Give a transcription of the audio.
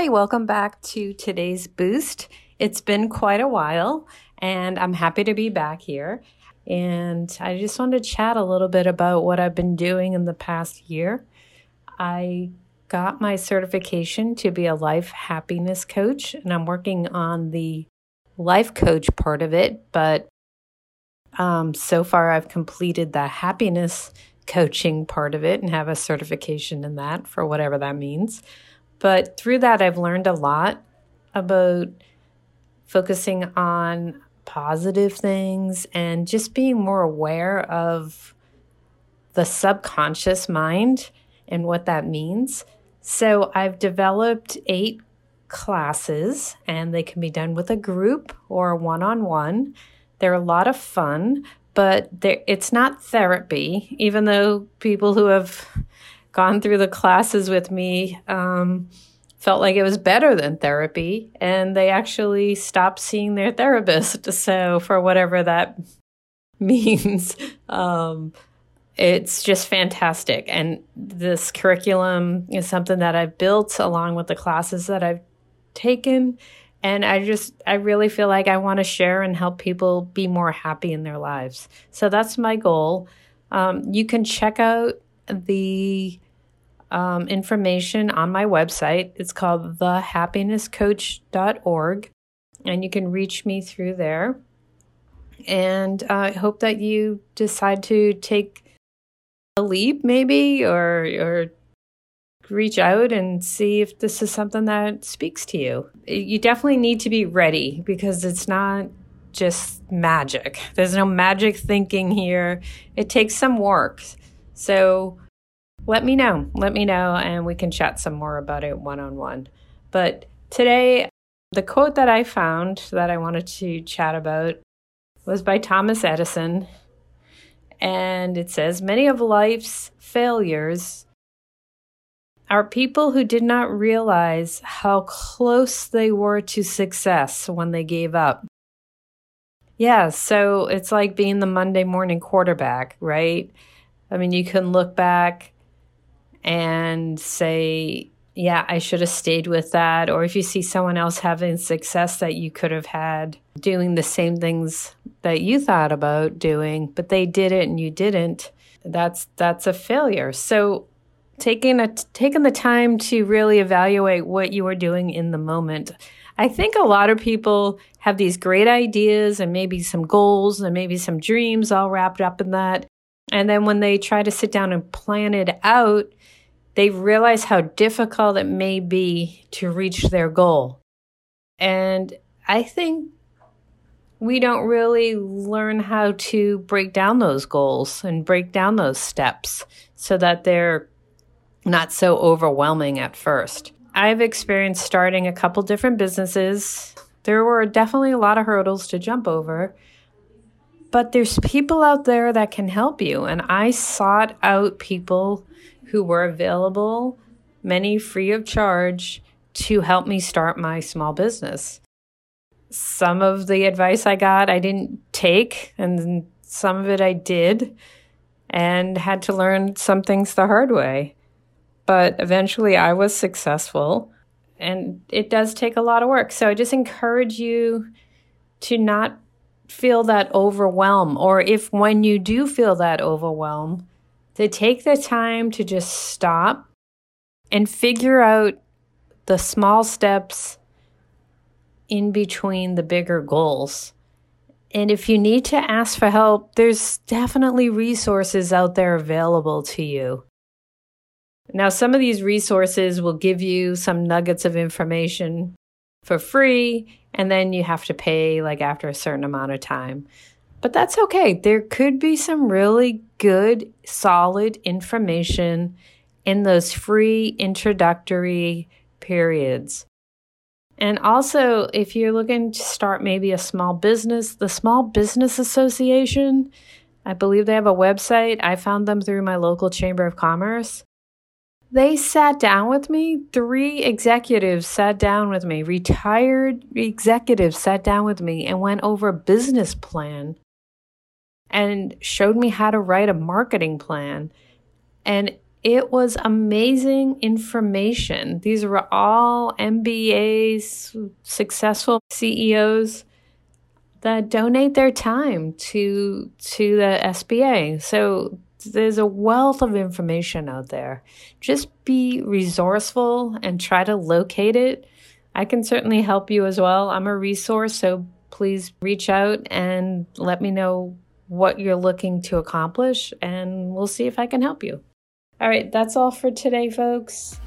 Hi, welcome back to today's Boost. It's been quite a while, and I'm happy to be back here. And I just wanted to chat a little bit about what I've been doing in the past year. I got my certification to be a life happiness coach, and I'm working on the life coach part of it, but so far I've completed the happiness coaching part of it and have a certification in that for whatever that means. But through that, I've learned a lot about focusing on positive things and just being more aware of the subconscious mind and what that means. So I've developed 8 classes, and they can be done with a group or one-on-one. They're a lot of fun, but it's not therapy, even though people who have gone through the classes with me felt like it was better than therapy, and they actually stopped seeing their therapist. So for whatever that means, it's just fantastic. And this curriculum is something that I've built along with the classes that I've taken. And I really feel like I want to share and help people be more happy in their lives. So that's my goal. You can check out the information on my website. It's called thehappinesscoach.org, and you can reach me through there. And I hope that you decide to take a leap maybe, or reach out and see if this is something that speaks to you. You definitely need to be ready, because it's not just magic. There's no magic thinking here. It takes some work. So let me know, and we can chat some more about it one-on-one. But today, the quote that I found that I wanted to chat about was by Thomas Edison. And it says, "Many of life's failures are people who did not realize how close they were to success when they gave up." Yeah, so it's like being the Monday morning quarterback, right? I mean, you can look back and say, yeah, I should have stayed with that. Or if you see someone else having success that you could have had doing the same things that you thought about doing, but they did it and you didn't, that's a failure. So taking the time to really evaluate what you are doing in the moment. I think a lot of people have these great ideas and maybe some goals and maybe some dreams all wrapped up in that. And then when they try to sit down and plan it out, they realize how difficult it may be to reach their goal. And I think we don't really learn how to break down those goals and break down those steps so that they're not so overwhelming at first. I've experienced starting a couple different businesses. There were definitely a lot of hurdles to jump over, but there's people out there that can help you. And I sought out people who were available, many free of charge, to help me start my small business. Some of the advice I got, I didn't take, and some of it I did, and had to learn some things the hard way. But eventually I was successful, and it does take a lot of work. So I just encourage you to not feel that overwhelm, or if when you do feel that overwhelm, to take the time to just stop and figure out the small steps in between the bigger goals. And if you need to ask for help, there's definitely resources out there available to you. Now, some of these resources will give you some nuggets of information for free, and then you have to pay like after a certain amount of time. But that's okay. There could be some really good, solid information in those free introductory periods. And also, if you're looking to start maybe a small business, the Small Business Association, I believe they have a website. I found them through my local Chamber of Commerce. They sat down with me. 3 executives sat down with me. Retired executives sat down with me and went over a business plan and showed me how to write a marketing plan. And It was amazing information. These were all MBAs, successful CEOs that donate their time to the SBA. So there's a wealth of information out there. Just be resourceful and try to locate it. I can certainly help you as well. I'm a resource, so please reach out and let me know what you're looking to accomplish, and we'll see if I can help you. All right, that's all for today, folks.